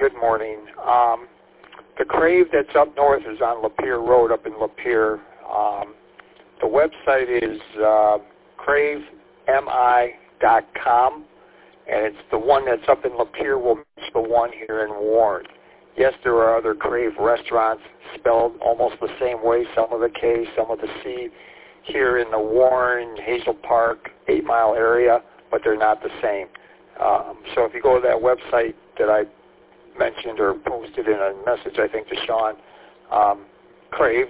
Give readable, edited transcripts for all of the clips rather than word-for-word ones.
good morning. The Crave that's up north is on Lapeer Road up in Lapeer. The website is cravemi.com, and it's the one that's up in Lapeer will match the one here in Warren. Yes, there are other Crave restaurants spelled almost the same way, some with a K, some with a C, here in the Warren, Hazel Park, 8 Mile area, but they're not the same. So if you go to that website that I mentioned or posted in a message, I think, to Sean, Crave,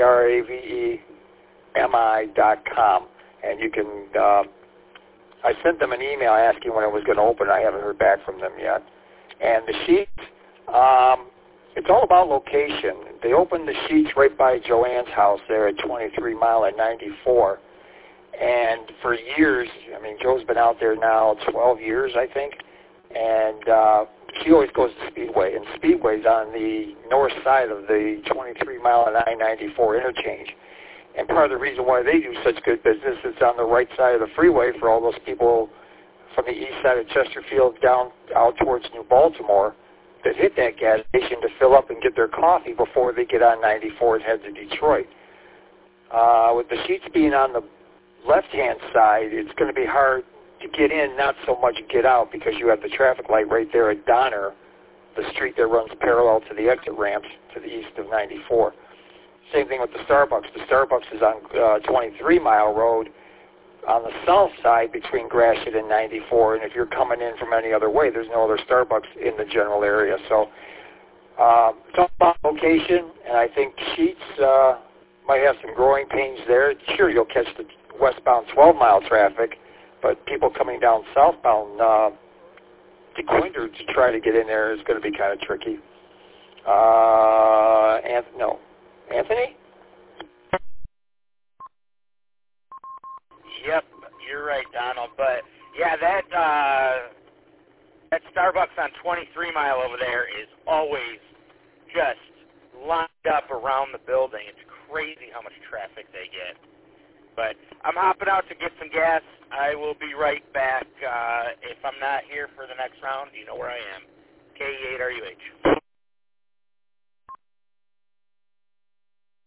KRAVEMI.com, and you can, I sent them an email asking when it was going to open. I haven't heard back from them yet. And the sheets, it's all about location. They opened the sheets right by Joanne's house there at 23 Mile and 94. And for years, I mean, Joe's been out there now 12 years, I think, and she always goes to Speedway, and Speedway's on the north side of the 23 Mile and I-94 interchange. And part of the reason why they do such good business is on the right side of the freeway for all those people from the east side of Chesterfield down out towards New Baltimore that hit that gas station to fill up and get their coffee before they get on 94 and head to Detroit. With the sheets being on the left-hand side, it's going to be hard to get in, not so much get out, because you have the traffic light right there at Donner, the street that runs parallel to the exit ramps to the east of 94. Same thing with the Starbucks. The Starbucks is on 23 Mile Road on the south side between Gratiot and 94, and if you're coming in from any other way, there's no other Starbucks in the general area. So it's all about location, and I think Sheets might have some growing pains there. Sure, you'll catch the westbound 12-mile traffic, but people coming down southbound DeQuinder to try to get in there is going to be kind of tricky. Anthony? Yep, you're right, Donald. But yeah, that Starbucks on 23 Mile over there is always just lined up around the building. It's crazy how much traffic they get. But I'm hopping out to get some gas. I will be right back. If I'm not here for the next round, you know where I am. K8RUH.